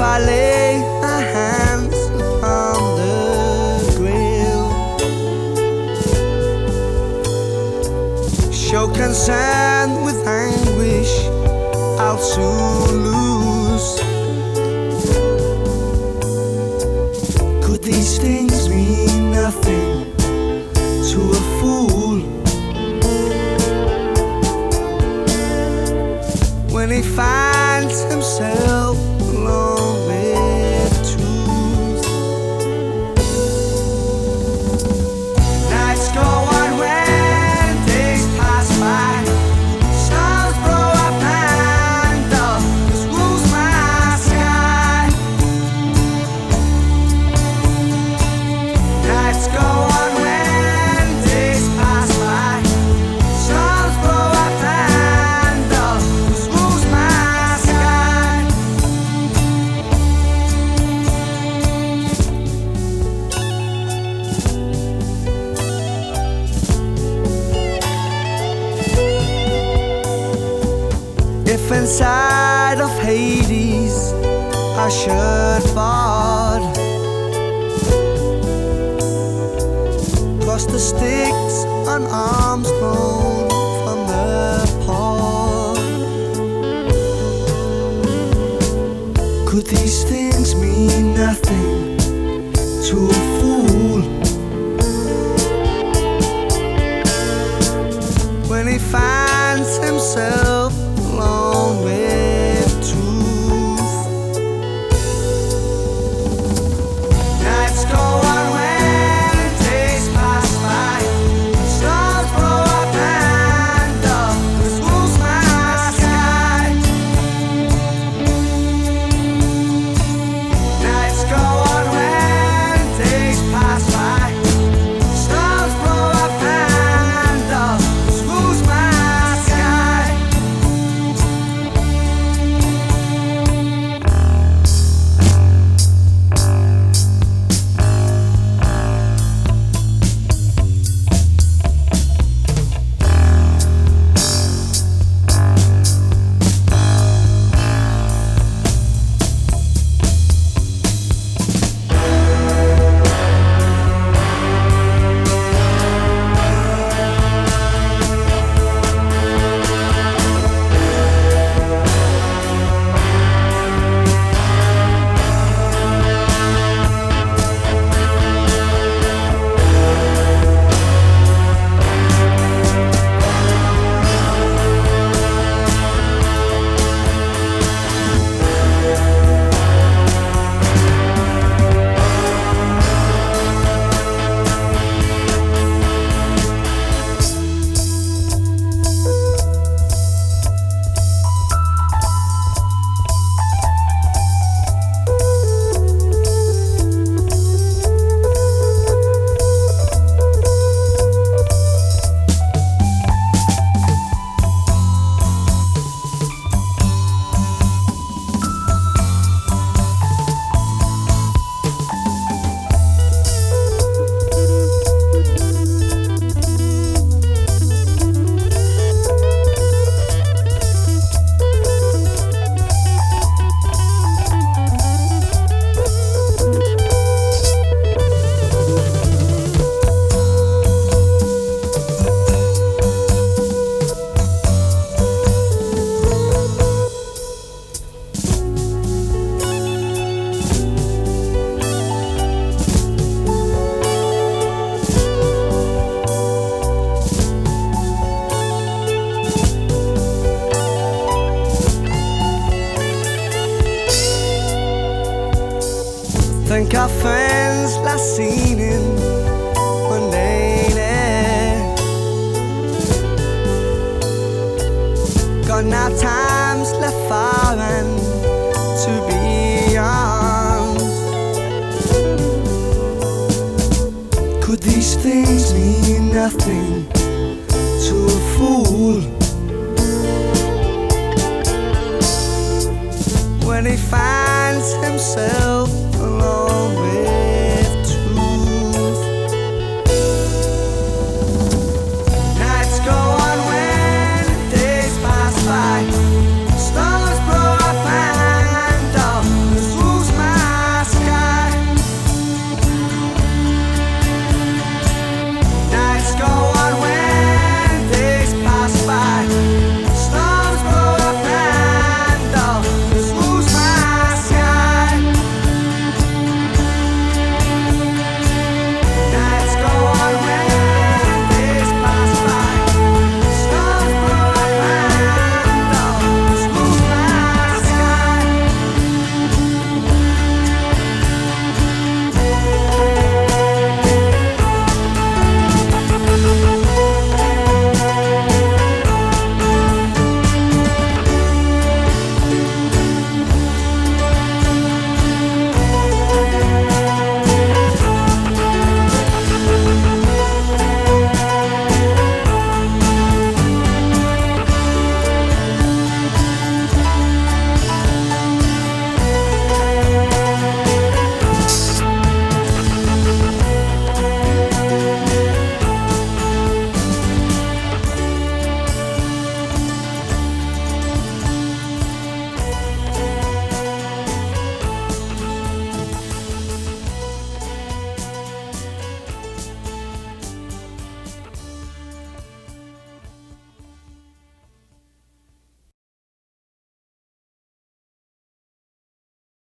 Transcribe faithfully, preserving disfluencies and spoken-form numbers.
I lay my hands upon the grill, show concern with anguish I'll soon lose. Could these things mean nothing to a fool when he finds himself alone with truth? Nights go on when days pass by, stars blow up and darkness rules my sky. Nights go on when days pass by, stars blow up and darkness rules my sky. If inside of Hades I should fall, cross the sticks on arms grown from the pole, could these things mean nothing to a fool when he finds himself alone with truth? Nights go on when days pass by, stars blow up and darkness rules my sky. Nights go on when days pass by, stars blow up and darkness rules my sky. Think our friends last seen in one day there. Gone now, times left far and to beyond. Could these things mean nothing to a fool when he finds himself alone with